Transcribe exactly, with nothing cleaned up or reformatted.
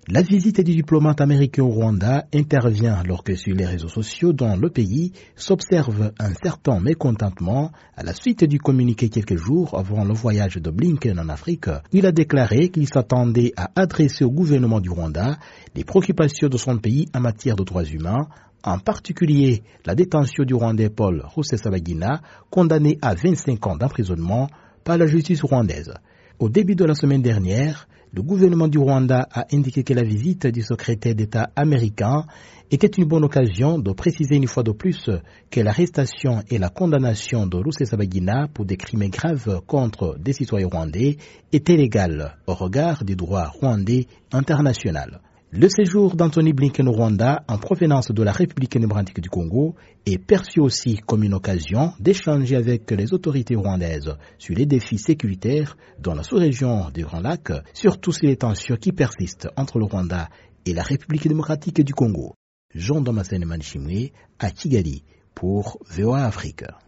La visite du diplomate américain au Rwanda intervient alors que sur les réseaux sociaux dans le pays s'observe un certain mécontentement à la suite du communiqué quelques jours avant le voyage de Blinken en Afrique. Il a déclaré qu'il s'attendait à adresser au gouvernement du Rwanda les préoccupations de son pays en matière de droits humains, en particulier la détention du Rwandais Paul Rusesabagina, condamné à vingt-cinq ans d'emprisonnement par la justice rwandaise. Au début de la semaine dernière, le gouvernement du Rwanda a indiqué que la visite du secrétaire d'État américain était une bonne occasion de préciser une fois de plus que l'arrestation et la condamnation de Rusesabagina pour des crimes graves contre des citoyens rwandais étaient légales au regard du droit rwandais international. Le séjour d'Anthony Blinken au Rwanda en provenance de la République démocratique du Congo est perçu aussi comme une occasion d'échanger avec les autorités rwandaises sur les défis sécuritaires dans la sous-région du Grand Lac, surtout sur les tensions qui persistent entre le Rwanda et la République démocratique du Congo. Jean Damascène Manchimwe à Kigali pour V O A Afrique.